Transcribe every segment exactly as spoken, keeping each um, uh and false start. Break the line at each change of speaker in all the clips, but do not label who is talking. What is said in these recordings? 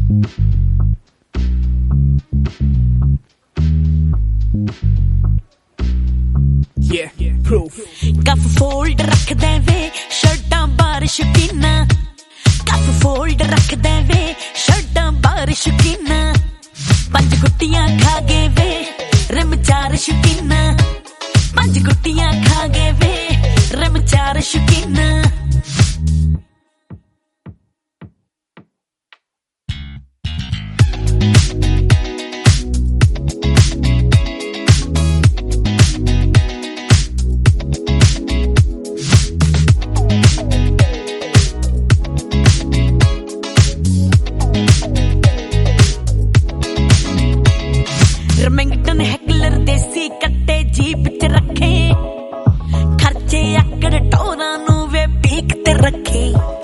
Yeah, proof.
कफ fold रख दे वे शर्टां बारिश कीना, कफ फोल्ड रख दे वे शर्टां बारिश कीना, पंज गुट्टियां खा गए वे रिम चार शकीना, पंज गुट्टियां खा गए वे रिम चार शकीना। रेमिंगटन हैकलर देसी कट्टे जीप च रखे, खर्चे आकड़ टोरा नू वे पीक ते रखे।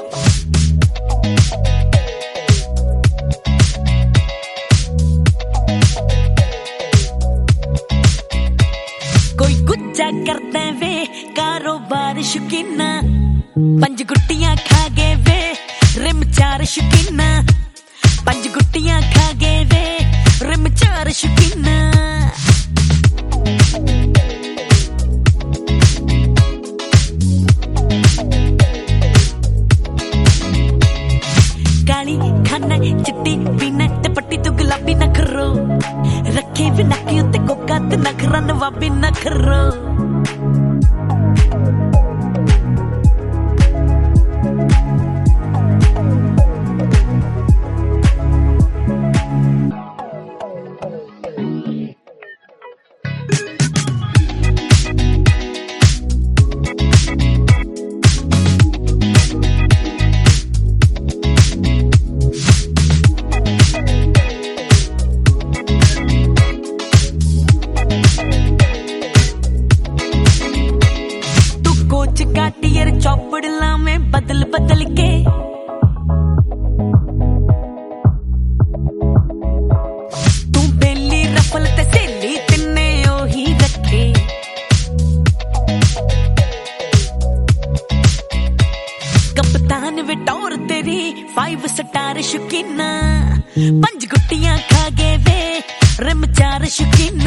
कोई गुच्चा करता वे कारोबार शकीना, पंज गुट्टियां खा गए वे रिम चार शकीना, पंज गुट्टियां खा गए वे रिम चार शकीना। काली खाना चिट्टी पीना ते पट्टी तू गुलाबी नखरो, रखे भी नकी उत्ते कोका ते नखरा नवाबी नखरो। काटियर चौपड़ लामे बदल बदल के, तू बेली रफल ते सेली तिन्ने ओही रखे। कप्तान विटोर तेरी फाइव स्टार शकीना, पंज गुट्टियां खा गए वे रिम चार शकीना।